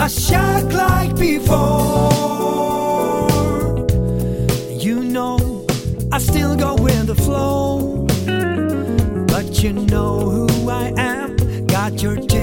a shock like before. You know, I still go with the flow, but you know who I am. Got your